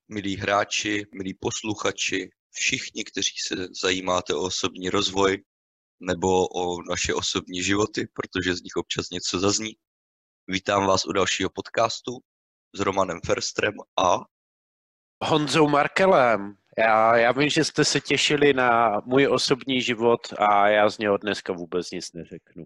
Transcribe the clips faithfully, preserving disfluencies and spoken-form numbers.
milí hráči, milí posluchači, všichni, kteří se zajímáte o osobní rozvoj nebo o naše osobní životy, protože z nich občas něco zazní. Vítám vás u dalšího podcastu s Romanem Ferstrem a Honzou Markelem. Já, já vím, že jste se těšili na můj osobní život a já z něho dneska vůbec nic neřeknu.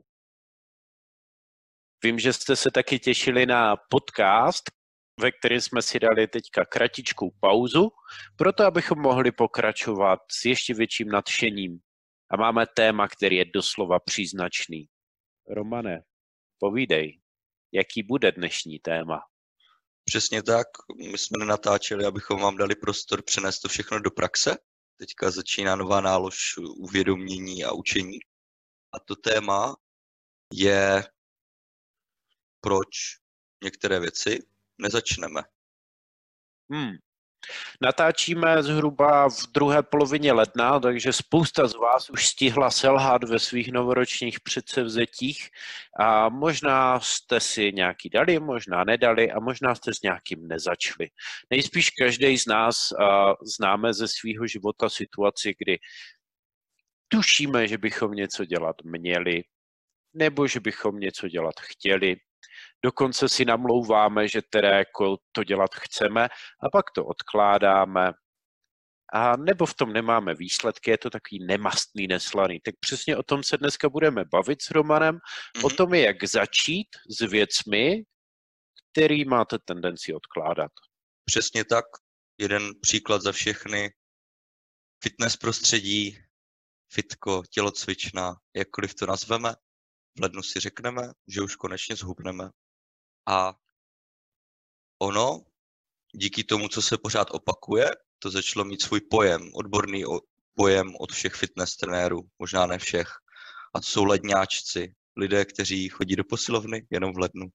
Vím, že jste se taky těšili na podcast, ve kterém jsme si dali teďka kratičkou pauzu, proto abychom mohli pokračovat s ještě větším nadšením. A máme téma, který je doslova příznačný. Romane, povídej, jaký bude dnešní téma? přesně tak, my jsme nenatáčeli, abychom vám dali prostor přenést to všechno do praxe. Teďka začíná nová nálož uvědomění a učení. A to téma je, proč některé věci nezačneme. Hmm. Natáčíme zhruba v druhé polovině ledna, takže spousta z vás už stihla selhat ve svých novoročních předsevzetích a možná jste si nějaký dali, možná nedali a možná jste s nějakým nezačali. Nejspíš každý z nás uh, známe ze svého života situaci, kdy tušíme, že bychom něco dělat měli nebo že bychom něco dělat chtěli. Dokonce si namlouváme, že teda jako to dělat chceme a pak to odkládáme. A nebo v tom nemáme výsledky, je to takový nemastný, neslaný. Tak přesně o tom se dneska budeme bavit s Romanem, mm-hmm. o tom, jak začít s věcmi, který máte tendenci odkládat. Přesně tak. Jeden příklad za všechny. Fitness prostředí, fitko, tělocvična, jakkoliv to nazveme. V lednu si řekneme, že už konečně zhubneme. A ono, díky tomu, co se pořád opakuje, to začalo mít svůj pojem, odborný pojem od všech fitness trenérů, možná ne všech. A to jsou ledňáčci, lidé, kteří chodí do posilovny jenom v lednu.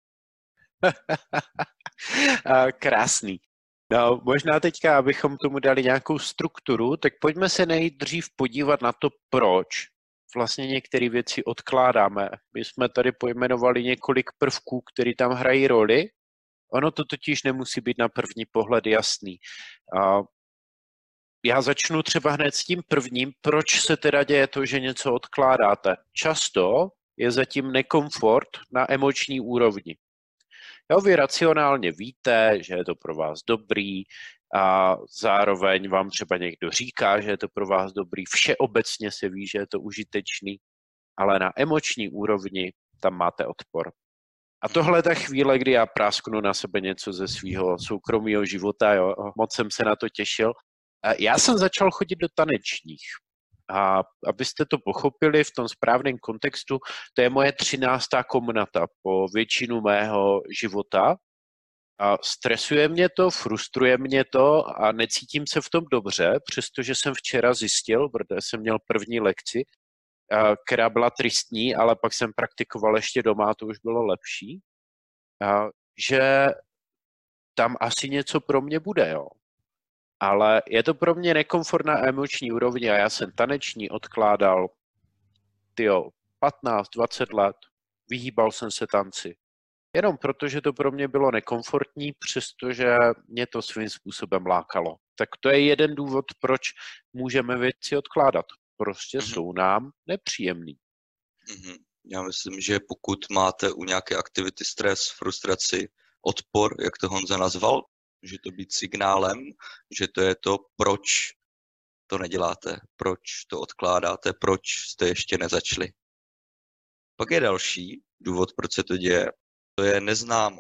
Krásný. No, možná teďka, abychom tomu dali nějakou strukturu, tak pojďme se nejdřív podívat na to, proč vlastně některé věci odkládáme. My jsme tady pojmenovali několik prvků, které tam hrají roli. Ono to totiž nemusí být na první pohled jasný. A já začnu třeba hned s tím prvním, proč se teda děje to, že něco odkládáte. Často je zatím nekomfort na emoční úrovni. Jo, vy racionálně víte, že je to pro vás dobrý a zároveň vám třeba někdo říká, že je to pro vás dobrý, všeobecně se ví, že je to užitečný, ale na emoční úrovni tam máte odpor. A tohle je ta chvíle, kdy já prásknu na sebe něco ze svého soukromého života, jo, moc jsem se na to těšil. A já jsem začal chodit do tanečních. A abyste to pochopili v tom správném kontextu, to je moje třináctá komnata po většinu mého života. A stresuje mě to, frustruje mě to a necítím se v tom dobře, přestože jsem včera zjistil, protože jsem měl první lekci, která byla tristní, ale pak jsem praktikoval ještě doma, to už bylo lepší, že tam asi něco pro mě bude, jo. Ale je to pro mě nekomfort na emoční úrovni a já jsem taneční odkládal tyjo, patnáct dvacet let, vyhýbal jsem se tanci. Jenom protože to pro mě bylo nekomfortní, přestože mě to svým způsobem lákalo. Tak to je jeden důvod, proč můžeme věci odkládat. Prostě mm-hmm. jsou nám nepříjemný. Mm-hmm. Já myslím, že pokud máte u nějaké aktivity stres, frustraci, odpor, jak to Honza nazval, že to být signálem, že to je to, proč to neděláte, proč to odkládáte, proč jste ještě nezačali. Pak je další důvod, proč se to děje, to je neznámo.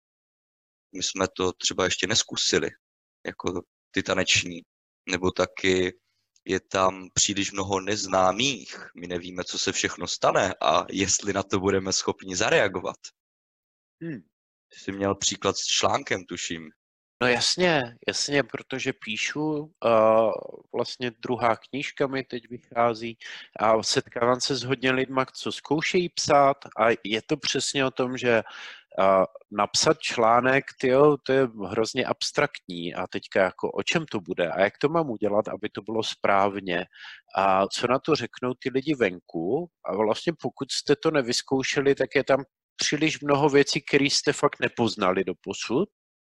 My jsme to třeba ještě neskusili, jako ty taneční, nebo taky je tam příliš mnoho neznámých, my nevíme, co se všechno stane a jestli na to budeme schopni zareagovat. Hmm. Ty jsi měl příklad s článkem, tuším. No jasně, jasně, protože píšu, uh, vlastně druhá knížka mi teď vychází a setkávám se s hodně lidma, co zkoušejí psát a je to přesně o tom, že uh, napsat článek, tyjo, to je hrozně abstraktní a teďka jako o čem to bude a jak to mám udělat, aby to bylo správně a co na to řeknou ty lidi venku a vlastně pokud jste to nevyzkoušeli, tak je tam příliš mnoho věcí, které jste fakt nepoznali doposud.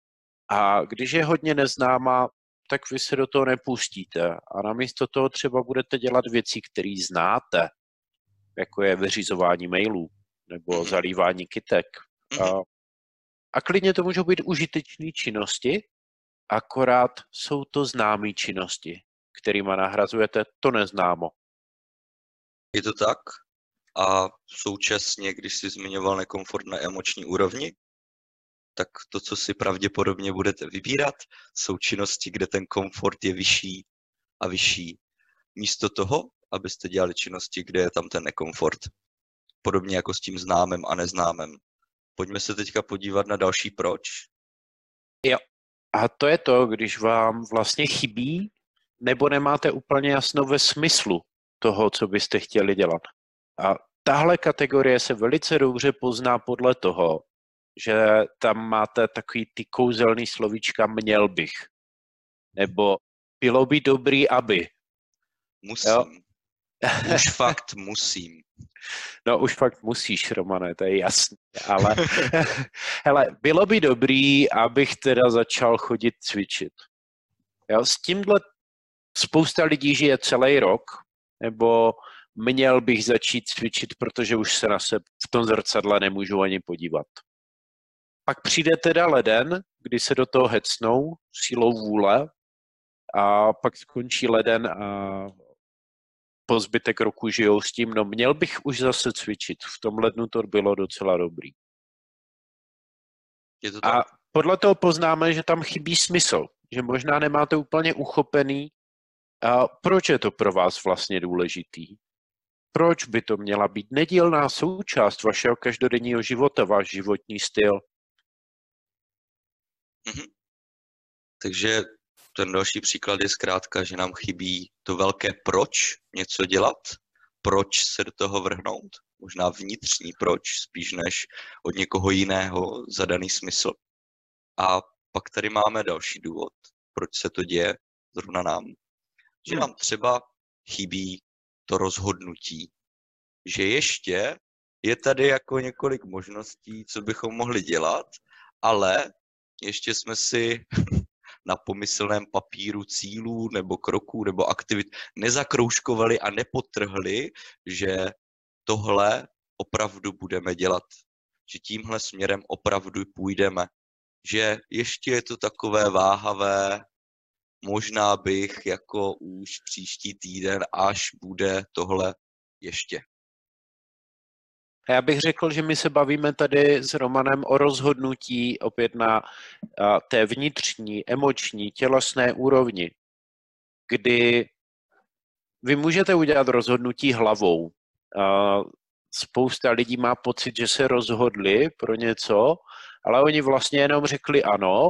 A když je hodně neznámá, tak vy se do toho nepustíte a namísto toho třeba budete dělat věci, které znáte, jako je vyřizování mailů nebo Mhm. zalívání kytek. Mhm. A, a klidně to můžou být užitečné činnosti, akorát jsou to známé činnosti, kterými nahrazujete to neznámo. Je to tak? A současně, když jsi zmiňoval nekomfort na emoční úrovni, tak to, co si pravděpodobně budete vybírat, jsou činnosti, kde ten komfort je vyšší a vyšší. Místo toho, abyste dělali činnosti, kde je tam ten nekomfort. Podobně jako s tím známým a neznámým. Pojďme se teďka podívat na další proč. Jo. A to je to, když vám vlastně chybí, nebo nemáte úplně jasno ve smyslu toho, co byste chtěli dělat. A tahle kategorie se velice dobře pozná podle toho, že tam máte takový ty kouzelný slovíčka měl bych. Nebo bylo by dobrý, aby. Musím. Jo? Už fakt musím. No už fakt musíš, Romane, to je jasný, ale hele, bylo by dobrý, abych teda začal chodit cvičit. Jo, s tímhle spousta lidí žije celý rok, nebo měl bych začít cvičit, protože už se na sebe v tom zrcadle nemůžu ani podívat. Pak přijde teda leden, kdy se do toho hecnou sílou vůle a pak skončí leden a po zbytek roku žijou s tím, no měl bych už zase cvičit. V tom lednu to bylo docela dobrý. Je to a tak? podle toho poznáme, že tam chybí smysl. Že možná nemáte úplně uchopený, a proč je to pro vás vlastně důležitý. Proč by to měla být nedílná součást vašeho každodenního života, váš životní styl. Mhm. Takže ten další příklad je zkrátka, že nám chybí to velké proč něco dělat, proč se do toho vrhnout, možná vnitřní proč, spíš než od někoho jiného zadaný smysl. A pak tady máme další důvod, proč se to děje zrovna nám. Že nám třeba chybí to rozhodnutí, že ještě je tady jako několik možností, co bychom mohli dělat, ale ještě jsme si na pomyslném papíru cílů nebo kroků nebo aktivit nezakroužkovali a nepodtrhli, že tohle opravdu budeme dělat. Že tímhle směrem opravdu půjdeme. Že ještě je to takové váhavé, možná bych jako už příští týden, až bude tohle ještě. A já bych řekl, že my se bavíme tady s Romanem o rozhodnutí opět na té vnitřní, emoční, tělesné úrovni, kdy vy můžete udělat rozhodnutí hlavou. Spousta lidí má pocit, že se rozhodli pro něco, ale oni vlastně jenom řekli ano,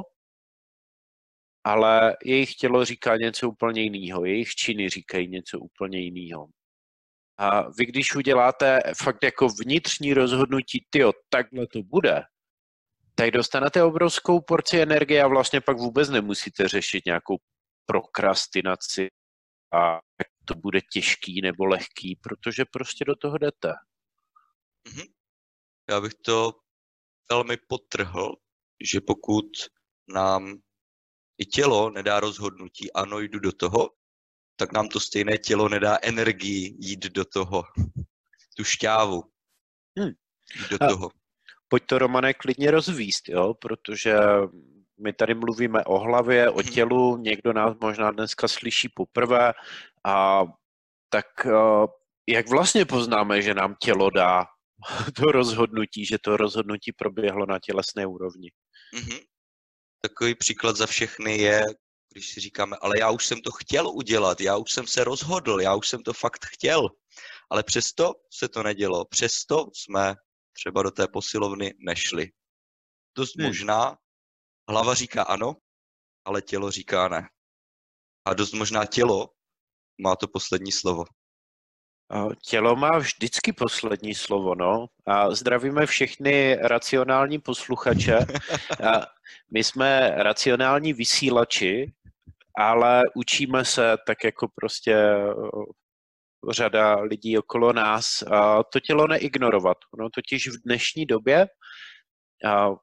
ale jejich tělo říká něco úplně jiného, jejich činy říkají něco úplně jiného. A vy, když uděláte fakt jako vnitřní rozhodnutí, tyjo, takhle to bude, tak dostanete obrovskou porci energie a vlastně pak vůbec nemusíte řešit nějakou prokrastinaci a jak to bude těžký nebo lehký, protože prostě do toho jdete. Mhm. Já bych to velmi podtrhl, že pokud nám i tělo nedá rozhodnutí, ano, jdu do toho, tak nám to stejné tělo nedá energii jít do toho, tu šťávu, Hmm. jít do A toho. Pojď to, Romane, klidně rozvíst, jo? Protože my tady mluvíme o hlavě, o tělu, někdo nás možná dneska slyší poprvé, a tak jak vlastně poznáme, že nám tělo dá to rozhodnutí, že to rozhodnutí proběhlo na tělesné úrovni? Mhm. Takový příklad za všechny je, když si říkáme, ale já už jsem to chtěl udělat, já už jsem se rozhodl, já už jsem to fakt chtěl, ale přesto se to nedělo, přesto jsme třeba do té posilovny nešli. Dost Hmm. možná hlava říká ano, ale tělo říká ne. A dost možná tělo má to poslední slovo. Tělo má vždycky poslední slovo, no. A zdravíme všechny racionální posluchače. A my jsme racionální vysílači, ale učíme se tak jako prostě řada lidí okolo nás a to tělo neignorovat. Ono totiž v dnešní době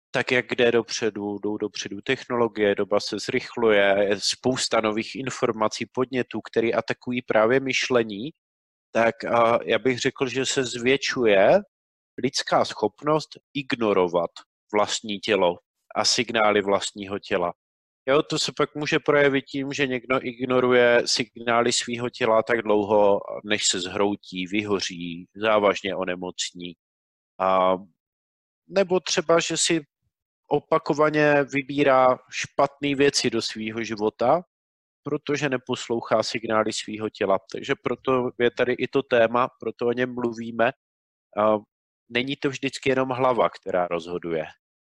tak jak jde dopředu, jdou dopředu technologie, doba se zrychluje, je spousta nových informací, podnětů, které atakují právě myšlení, tak já bych řekl, že se zvětšuje lidská schopnost ignorovat vlastní tělo a signály vlastního těla. Jo, to se pak může projevit tím, že někdo ignoruje signály svého těla tak dlouho, než se zhroutí, vyhoří, závažně onemocní. A nebo třeba, že si opakovaně vybírá špatné věci do svého života, protože neposlouchá signály svého těla. Takže proto je tady i to téma, proto o něm mluvíme. A není to vždycky jenom hlava, která rozhoduje.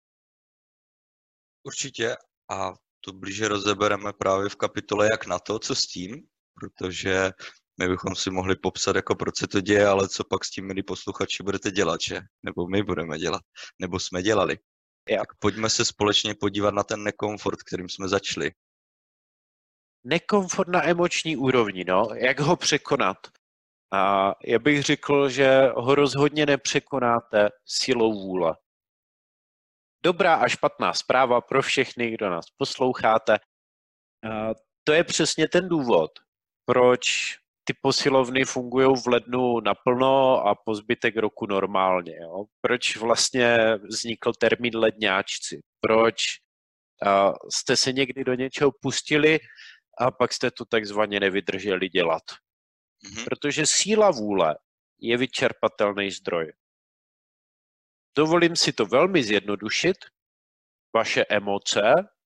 Určitě. A to blíže rozebereme právě v kapitole Jak na to, co s tím, protože my bychom si mohli popsat, jako proč se to děje, ale co pak s tím, milí posluchači, budete dělat, že? Nebo my budeme dělat, nebo jsme dělali. Jo. Tak pojďme se společně podívat na ten nekomfort, kterým jsme začali. Nekomfort na emoční úrovni, no, jak ho překonat? A já bych řekl, že ho rozhodně nepřekonáte silou vůle. Dobrá a špatná zpráva pro všechny, kdo nás posloucháte. A to je přesně ten důvod, proč ty posilovny fungují v lednu naplno a po zbytek roku normálně. Jo? Proč vlastně vznikl termín ledňáčci? Proč a, jste se někdy do něčeho pustili a pak jste to takzvaně nevydrželi dělat? Mm-hmm. Protože síla vůle je vyčerpatelný zdroj. Dovolím si to velmi zjednodušit. Vaše emoce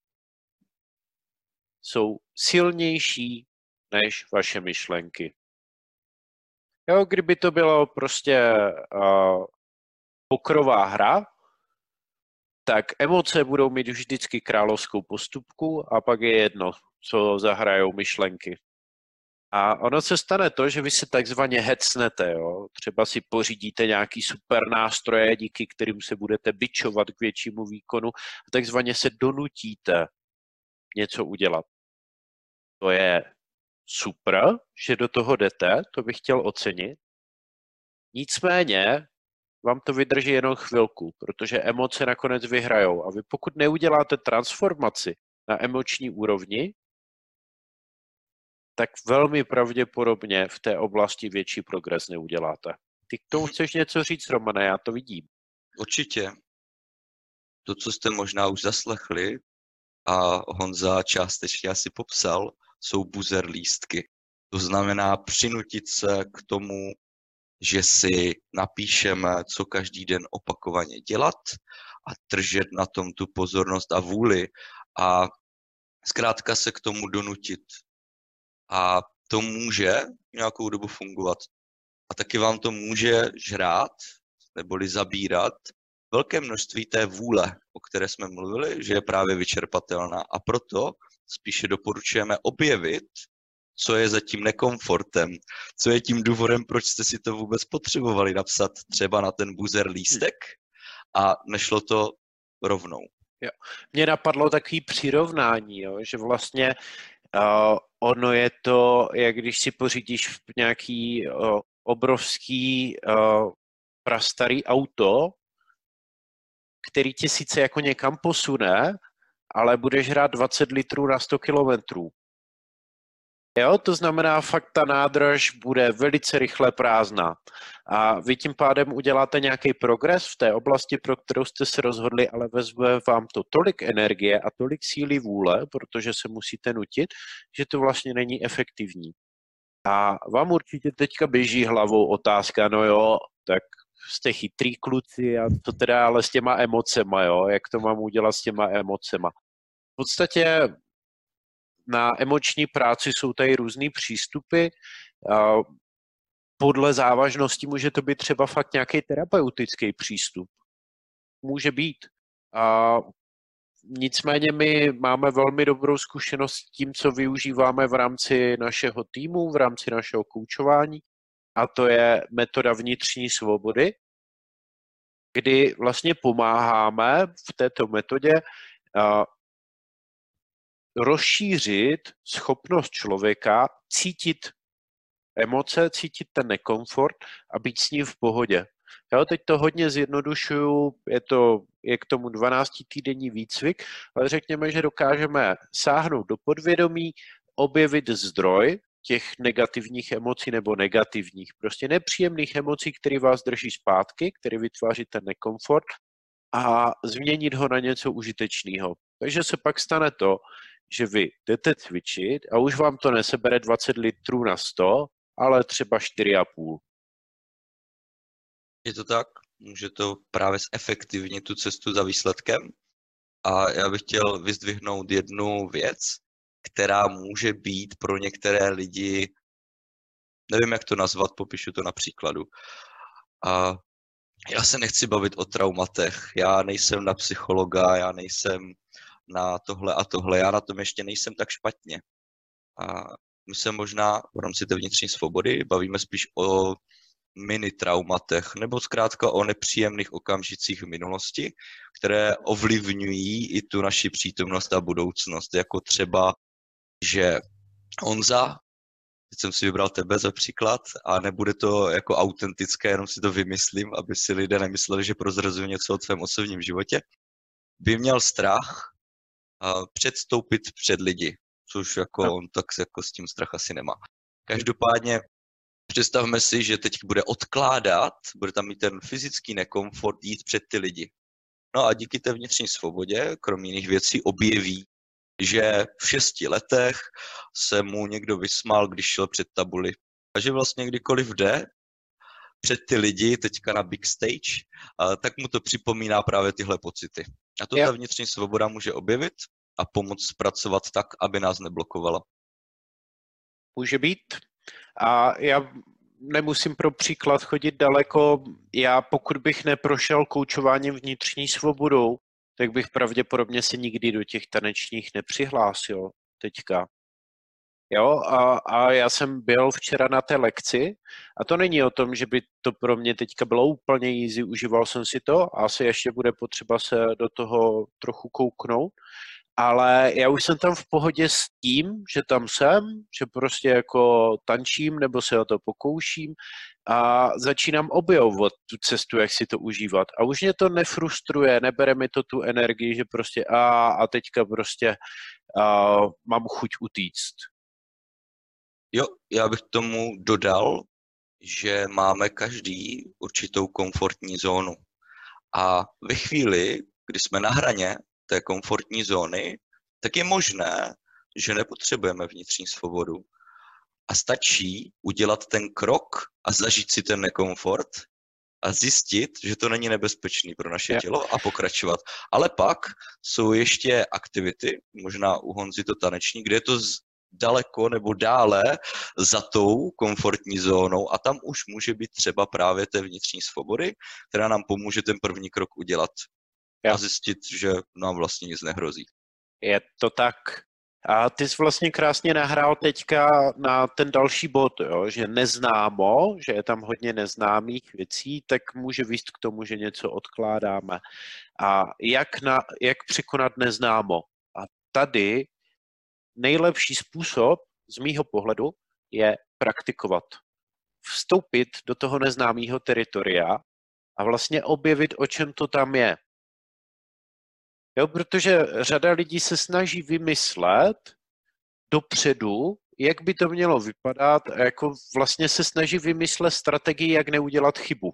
jsou silnější než vaše myšlenky. Jo, kdyby to bylo prostě uh, pokrová hra, tak emoce budou mít vždycky královskou postupku a pak je jedno, co zahrajou myšlenky. A ono se stane to, že vy se takzvaně hecnete, jo? Třeba si pořídíte nějaký super nástroje, díky kterým se budete bičovat k většímu výkonu a takzvaně se donutíte něco udělat. To je super, že do toho jdete, to bych chtěl ocenit. Nicméně vám to vydrží jenom chvilku, protože emoce nakonec vyhrajou. A vy pokud neuděláte transformaci na emoční úrovni, tak velmi pravděpodobně v té oblasti větší progres neuděláte. Ty k tomu chceš něco říct, Romane, já to vidím. Určitě. To, co jste možná už zaslechli a Honza částečně asi popsal, jsou buzzer lístky. To znamená přinutit se k tomu, že si napíšeme, co každý den opakovaně dělat a držet na tom tu pozornost a vůli a zkrátka se k tomu donutit. A to může nějakou dobu fungovat. A taky vám to může žrát, neboli zabírat velké množství té vůle, o které jsme mluvili, že je právě vyčerpatelná. A proto spíše doporučujeme objevit, co je za tím nekomfortem, co je tím důvodem, proč jste si to vůbec potřebovali napsat třeba na ten buzzer lístek a nešlo to rovnou. Jo. Mně napadlo takový přirovnání, jo, že vlastně uh, ono je to, jak když si pořídíš nějaký uh, obrovský uh, prastarý auto, který tě sice jako někam posune, ale budeš hrát dvacet litrů na sto kilometrů. Jo, to znamená, fakt ta nádrž bude velice rychle prázdná. A vy tím pádem uděláte nějaký progres v té oblasti, pro kterou jste se rozhodli, ale vezme vám to tolik energie a tolik síly vůle, protože se musíte nutit, že to vlastně není efektivní. A vám určitě teďka běží hlavou otázka, no jo, tak jste chytrý kluci a to teda ale s těma emocema, jo, jak to mám udělat s těma emocema. V podstatě na emoční práci jsou tady různý přístupy. Podle závažnosti může to být třeba fakt nějaký terapeutický přístup. Může být. A nicméně my máme velmi dobrou zkušenost s tím, co využíváme v rámci našeho týmu, v rámci našeho koučování, a to je metoda vnitřní svobody, kdy vlastně pomáháme v této metodě rozšířit schopnost člověka cítit emoce, cítit ten nekomfort a být s ním v pohodě. Jo, teď to hodně zjednodušuju, je to je k tomu dvanáctitýdenní výcvik, ale řekněme, že dokážeme sáhnout do podvědomí, objevit zdroj těch negativních emocí nebo negativních, prostě nepříjemných emocí, které vás drží zpátky, které vytváří ten nekomfort a změnit ho na něco užitečného. Takže se pak stane to, že vy jdete cvičit a už vám to nesebere dvacet litrů na sto, ale třeba čtyři a půl. Je to tak? Může to právě zefektivnit tu cestu za výsledkem. A já bych chtěl vyzdvihnout jednu věc, která může být pro některé lidi, nevím, jak to nazvat, popíšu to na příkladu. A já se nechci bavit o traumatech, já nejsem na psychologa, já nejsem na tohle a tohle, já na tom ještě nejsem tak špatně. A my se možná v rámci té vnitřní svobody bavíme spíš o mini traumatech, nebo zkrátka o nepříjemných okamžicích v minulosti, které ovlivňují i tu naši přítomnost a budoucnost, jako třeba, že Honza, teď jsem si vybral tebe za příklad a nebude to jako autentické, jenom si to vymyslím, aby si lidé nemysleli, že prozrazuju něco o tvém osobním životě, by měl strach předstoupit před lidi, což jako on tak jako s tím strach asi nemá. Každopádně představme si, že teď bude odkládat, bude tam mít ten fyzický nekomfort jít před ty lidi. No a díky té vnitřní svobodě, kromě jiných věcí, objeví, že v šesti letech se mu někdo vysmál, když šel před tabuli. A že vlastně kdykoliv jde před ty lidi, teďka na big stage, tak mu to připomíná právě tyhle pocity. A to ta vnitřní svoboda může objevit a pomoct zpracovat tak, aby nás neblokovala. Může být. A já nemusím pro příklad chodit daleko. Já pokud bych neprošel koučováním vnitřní svobodou, tak bych pravděpodobně se nikdy do těch tanečních nepřihlásil teďka. Jo, a, a já jsem byl včera na té lekci a to není o tom, že by to pro mě teďka bylo úplně easy, užíval jsem si to a asi ještě bude potřeba se do toho trochu kouknout, ale já už jsem tam v pohodě s tím, že tam jsem, že prostě jako tančím nebo se o to pokouším a začínám objevovat tu cestu, jak si to užívat. A už mě to nefrustruje, nebere mi to tu energii, že prostě a, a teďka prostě a, mám chuť utíct. Jo, já bych tomu dodal, že máme každý určitou komfortní zónu. A ve chvíli, kdy jsme na hraně té komfortní zóny, tak je možné, že nepotřebujeme vnitřní svobodu. A stačí udělat ten krok a zažít si ten nekomfort a zjistit, že to není nebezpečný pro naše tělo a pokračovat. Ale pak jsou ještě aktivity, možná u Honzy to taneční, kde je to daleko nebo dále za tou komfortní zónou a tam už může být třeba právě té vnitřní svobody, která nám pomůže ten první krok udělat a zjistit, že nám vlastně nic nehrozí. Je to tak. A ty jsi vlastně krásně nahrál teďka na ten další bod, jo? Že neznámo, že je tam hodně neznámých věcí, tak může vést k tomu, že něco odkládáme. A jak, na, jak překonat neznámo? A tady nejlepší způsob z mýho pohledu je praktikovat. Vstoupit do toho neznámého teritoria a vlastně objevit, o čem to tam je. Jo, protože řada lidí se snaží vymyslet dopředu, jak by to mělo vypadat a jako vlastně se snaží vymyslet strategii, jak neudělat chybu.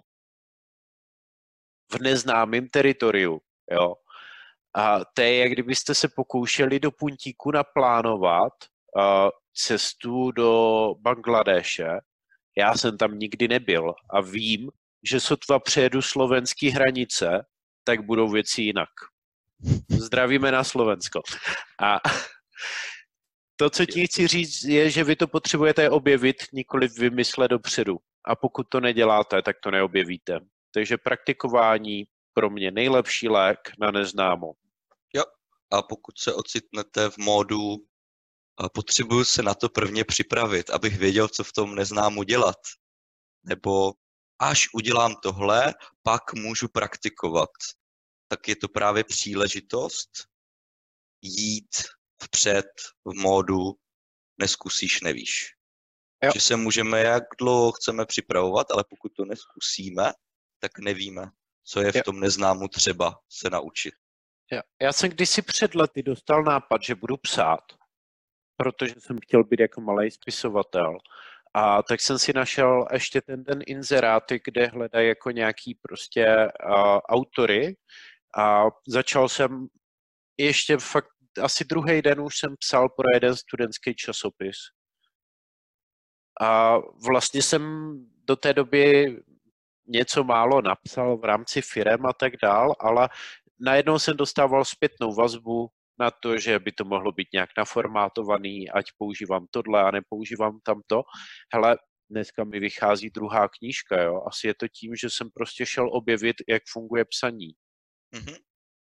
V neznámém teritoriu. Jo. A to je, jak kdybyste se pokoušeli do puntíku naplánovat uh, cestu do Bangladéše. Já jsem tam nikdy nebyl a vím, že sotva přejedu slovenské hranice, tak budou věci jinak. Zdravíme na Slovensko. A to, co ti chci říct, je, že vy to potřebujete objevit, nikoliv vymyslet dopředu. A pokud to neděláte, tak to neobjevíte. Takže praktikování pro mě nejlepší lék na neznámo. Jo, a pokud se ocitnete v módu potřebuju se na to prvně připravit, abych věděl, co v tom neznámu dělat, nebo až udělám tohle, pak můžu praktikovat, tak je to právě příležitost jít vpřed v módu neskusíš, nevíš. Jo. Že se můžeme, jak dlouho chceme připravovat, ale pokud to neskusíme, tak nevíme, Co je v tom neznámu třeba se naučit. Já, já jsem kdysi před lety dostal nápad, že budu psát, protože jsem chtěl být jako malý spisovatel. A tak jsem si našel ještě ten den inzeráty, kde hledají jako nějaký prostě uh, autory a začal jsem ještě fakt asi druhý den už jsem psal pro jeden studentský časopis. A vlastně jsem do té doby něco málo napsal v rámci firem a tak dál, ale najednou jsem dostával zpětnou vazbu na to, že by to mohlo být nějak naformátovaný, ať používám tohle a nepoužívám tamto. Hele, dneska mi vychází druhá knížka, jo. Asi je to tím, že jsem prostě šel objevit, jak funguje psaní. Mm-hmm.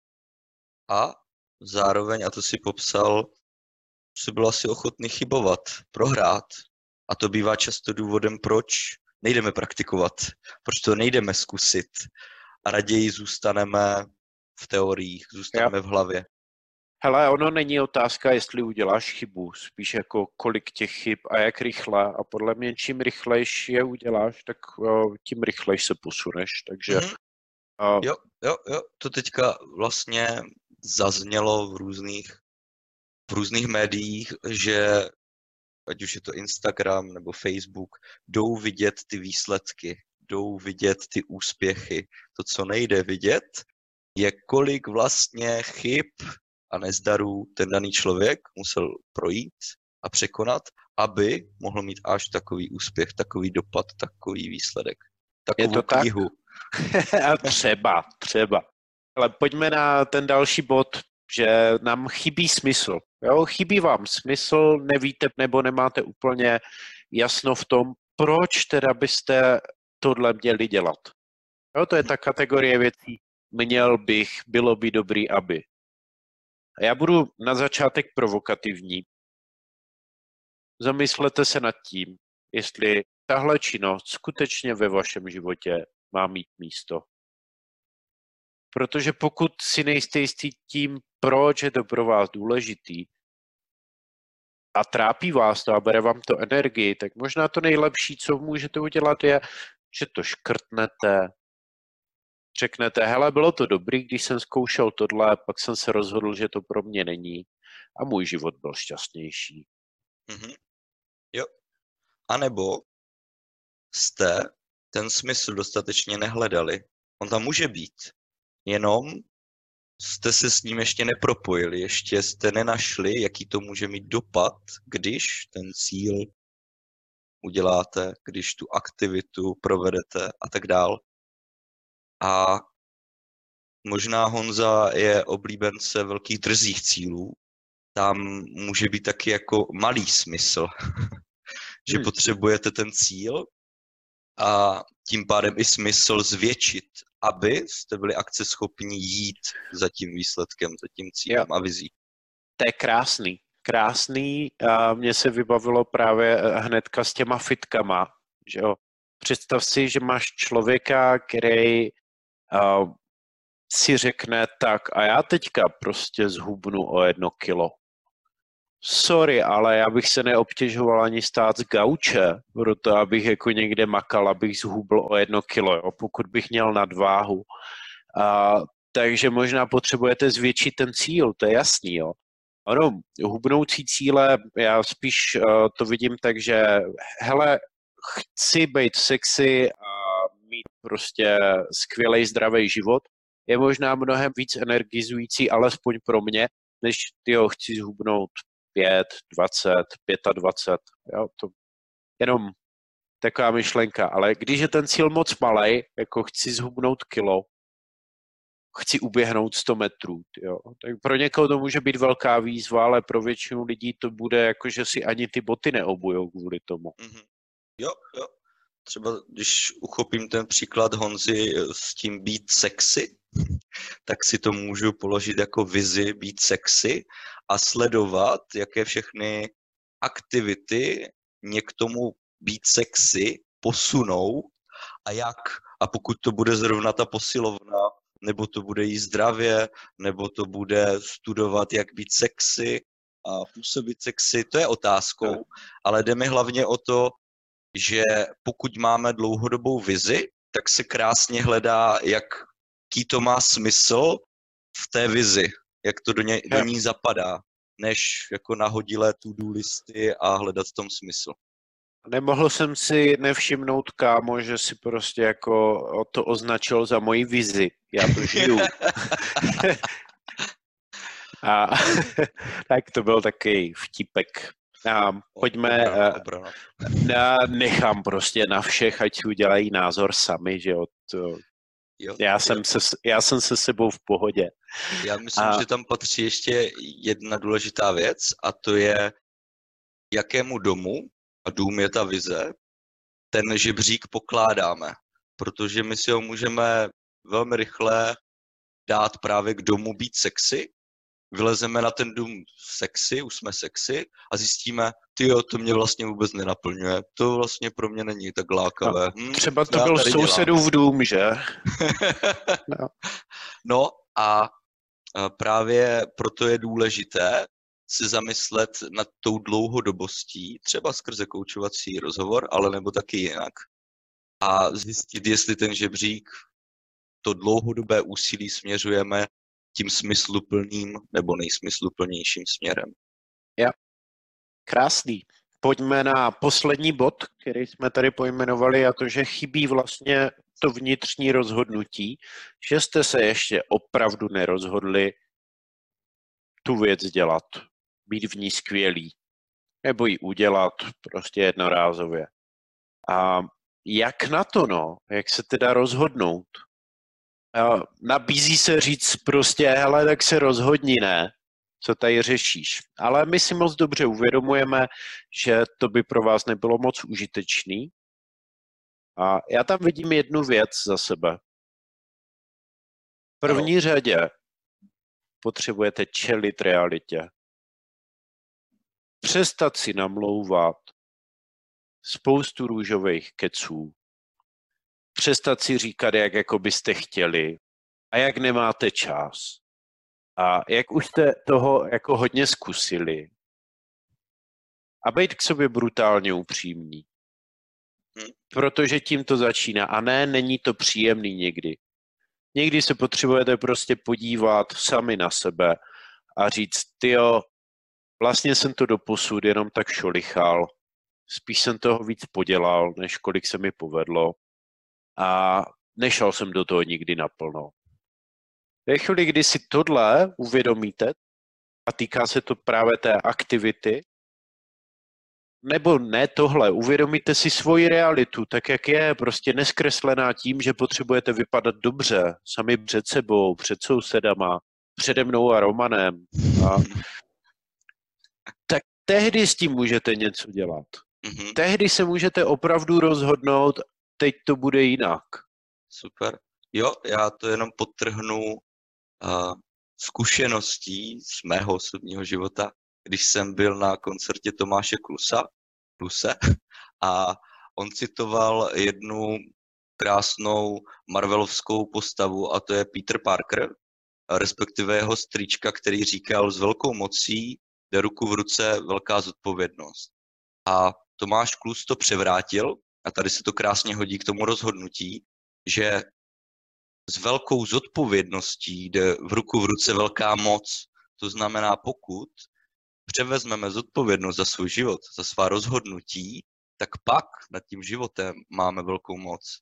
A zároveň, a to si popsal, jsi byl asi ochotný chybovat, prohrát. A to bývá často důvodem, proč nejdeme praktikovat, proč to nejdeme zkusit a raději zůstaneme v teoriích, zůstaneme jo. v hlavě. Hele, ono není otázka, jestli uděláš chybu, spíš jako kolik těch chyb a jak rychle. A podle mě, čím rychlejš je uděláš, tak uh, tím rychlejš se posuneš. Takže, mm-hmm. uh... Jo, jo, jo, to teďka vlastně zaznělo v různých, v různých médiích, že ať už je to Instagram nebo Facebook, jdou vidět ty výsledky, jdou vidět ty úspěchy. To, co nejde vidět, je kolik vlastně chyb a nezdarů ten daný člověk musel projít a překonat, aby mohl mít až takový úspěch, takový dopad, takový výsledek. Takovou je to knihu. Tak? třeba, třeba. Ale pojďme na ten další bod, že nám chybí smysl. Jo? Chybí vám smysl, nevíte nebo nemáte úplně jasno v tom, proč teda byste tohle měli dělat. Jo? To je ta kategorie věcí, měl bych, bylo by dobrý, aby. A já budu na začátek provokativní. Zamyslete se nad tím, jestli tahle činnost skutečně ve vašem životě má mít místo. Protože pokud si nejste jistý tím, proč je to pro vás důležitý a trápí vás to a bere vám to energii, tak možná to nejlepší, co můžete udělat, je, že to škrtnete, řeknete, hele, bylo to dobrý, když jsem zkoušel tohle, pak jsem se rozhodl, že to pro mě není a můj život byl šťastnější. Mm-hmm. Jo. A nebo jste ten smysl dostatečně nehledali. On tam může být, jenom jste se s ním ještě nepropojili, ještě jste nenašli, jaký to může mít dopad, když ten cíl uděláte, když tu aktivitu provedete a tak dál. A možná Honza je oblíbence velkých drzých cílů. Tam může být taky jako malý smysl, že hmm. potřebujete ten cíl a tím pádem i smysl zvětšit, aby jste byli akceschopní jít za tím výsledkem, za tím cílem jo. a vizí. To je krásný. Krásný. A mně se vybavilo právě hnedka s těma fitkama. Že jo? Představ si, že máš člověka, který uh, si řekne tak a já teďka prostě zhubnu o jedno kilo. Sorry, ale já bych se neobtěžoval ani stát z gauče, proto abych jako někde makal, abych zhubl o jedno kilo, jo, pokud bych měl nadváhu. A, takže možná potřebujete zvětšit ten cíl, to je jasný, jo. Ano, hubnoucí cíle, já spíš uh, to vidím tak, že hele, chci být sexy a mít prostě skvělej, zdravý život, je možná mnohem víc energizující, alespoň pro mě, než tyjo, chci zhubnout pět, dvacet, dvacet pět, jo, to jenom taková myšlenka, ale když je ten cíl moc malej, jako chci zhubnout kilo, chci uběhnout sto metrů, jo, tak pro někoho to může být velká výzva, ale pro většinu lidí to bude jako, že si ani ty boty neobujou kvůli tomu. Mm-hmm. Jo, jo. Třeba když uchopím ten příklad Honzy s tím být sexy, tak si to můžu položit jako vizi být sexy a sledovat, jaké všechny aktivity mě k tomu být sexy posunou a jak. A pokud to bude zrovna ta posilovna, nebo to bude jíst zdravě, nebo to bude studovat, jak být sexy a působit sexy, to je otázkou, ale jde mi hlavně o to, že pokud máme dlouhodobou vizi, tak se krásně hledá, jak jaký to má smysl v té vizi, jak to do, ně, do ní zapadá, než jako nahodilé to-do listy a hledat v tom smysl. Nemohl jsem si nevšimnout, kámo, že si prostě jako to označil za moji vizi. Já to žiju. A tak to byl takový vtipek. A pojďme, obrana, obrana. Já nechám prostě na všech, ať si udělají názor sami, že jo. To, jo já, jo. Jsem se, já jsem se sebou v pohodě. Já myslím, a... že tam patří ještě jedna důležitá věc a to je, jakému domu, a dům je ta vize, ten žebřík pokládáme, protože my si ho můžeme velmi rychle dát právě k domu být sexy, vylezeme na ten dům sexy, už jsme sexy a zjistíme, tyjo, to mě vlastně vůbec nenaplňuje, to vlastně pro mě není tak lákavé. No, hm, třeba to byl sousedův dům, že? no. no a právě proto je důležité si zamyslet nad tou dlouhodobostí, třeba skrze koučovací rozhovor, ale nebo taky jinak, a zjistit, jestli ten žebřík, to dlouhodobé úsilí směřujeme tím smysluplným nebo nejsmysluplnějším směrem. Ja. Krásný. Pojďme na poslední bod, který jsme tady pojmenovali, a to, že chybí vlastně to vnitřní rozhodnutí, že jste se ještě opravdu nerozhodli tu věc dělat, být v ní skvělý, nebo ji udělat prostě jednorázově. A jak na to, no? Jak se teda rozhodnout? A nabízí se říct prostě, hele, tak se rozhodni, ne? Co tady řešíš? Ale my si moc dobře uvědomujeme, že to by pro vás nebylo moc užitečný. A já tam vidím jednu věc za sebe. V první ano. řadě potřebujete čelit realitě. Přestat si namlouvat spoustu růžových keců. Přestat si říkat, jak jako byste chtěli a jak nemáte čas. A jak už jste toho jako hodně zkusili. A být k sobě brutálně upřímní. Protože tím to začíná. A ne, není to příjemný někdy. Někdy se potřebujete prostě podívat sami na sebe a říct, tyjo, vlastně jsem to doposud jenom tak šolichal. Spíš jsem toho víc podělal, než kolik se mi povedlo. A nešel jsem do toho nikdy naplno. Ve chvíli, kdy si tohle uvědomíte, a týká se to právě té aktivity, nebo ne tohle, uvědomíte si svoji realitu, tak jak je, prostě neskreslená tím, že potřebujete vypadat dobře, sami před sebou, před sousedama, přede mnou a Romanem. A tak tehdy s tím můžete něco dělat. Mm-hmm. Tehdy se můžete opravdu rozhodnout, teď to bude jinak. Super. Jo, já to jenom podtrhnu uh, zkušeností z mého osobního života, když jsem byl na koncertě Tomáše Klusa, Kluse a on citoval jednu krásnou marvelovskou postavu a to je Peter Parker, respektive jeho strýčka, který říkal, s velkou mocí jde ruku v ruce velká zodpovědnost. A Tomáš Klus to převrátil a tady se to krásně hodí k tomu rozhodnutí, že s velkou zodpovědností jde v ruku v ruce velká moc. To znamená, pokud převezmeme zodpovědnost za svůj život, za svá rozhodnutí, tak pak nad tím životem máme velkou moc.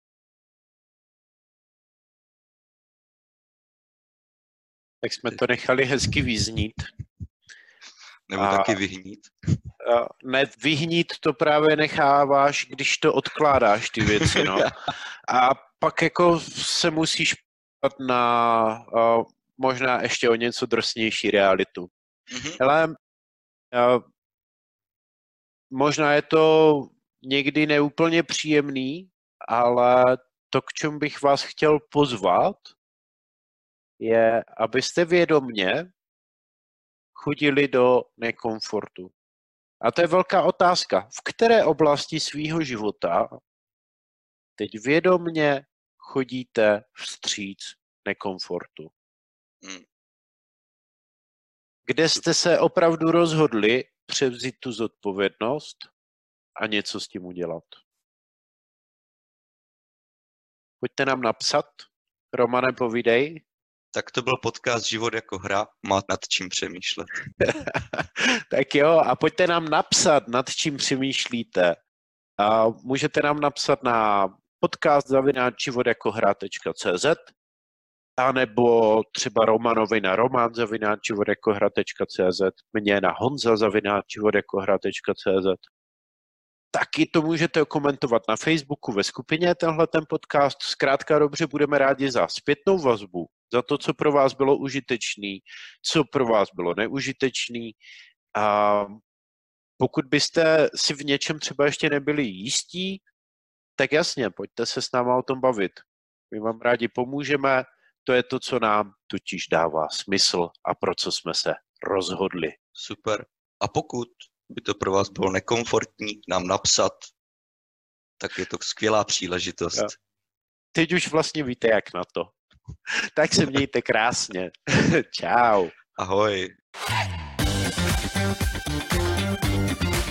Tak jsme to nechali hezky vyznít. Nebo a, taky vyhnít. A ne, vyhnít to právě necháváš, když to odkládáš, ty věci, no. A pak jako se musíš ptat na uh, možná ještě o něco drsnější realitu. Mm-hmm. Ale uh, možná je to někdy neúplně příjemný, ale to, k čemu bych vás chtěl pozvat, je, abyste vědomně chodili do nekomfortu. A to je velká otázka. V které oblasti svýho života teď vědomně chodíte vstříc nekomfortu? Hmm. Kde jste se opravdu rozhodli převzít tu zodpovědnost a něco s tím udělat? Pojďte nám napsat Romane, povídej. Tak to byl podcast Život jako hra, má nad čím přemýšlet. Tak jo, a pojďte nám napsat, nad čím přemýšlíte. A můžete nám napsat na podcast zavináč život jako hra tečka cé zet a nebo třeba Romanovi na roman zavináč život jako hra tečka cé zet, mě na Honza zavináč život jako hra tečka cé zet. Taky to můžete komentovat na Facebooku ve skupině tenhle ten podcast. Zkrátka dobře, budeme rádi za zpětnou vazbu, za to, co pro vás bylo užitečný, co pro vás bylo neužitečný. A pokud byste si v něčem třeba ještě nebyli jistí, tak jasně, pojďte se s náma o tom bavit. My vám rádi pomůžeme, to je to, co nám totiž dává smysl a pro co jsme se rozhodli. Super. A pokud by to pro vás bylo nekomfortní nám napsat, tak je to skvělá příležitost. Jo. Teď už vlastně víte, jak na to. Tak se mějte krásně. Čau. Ahoj.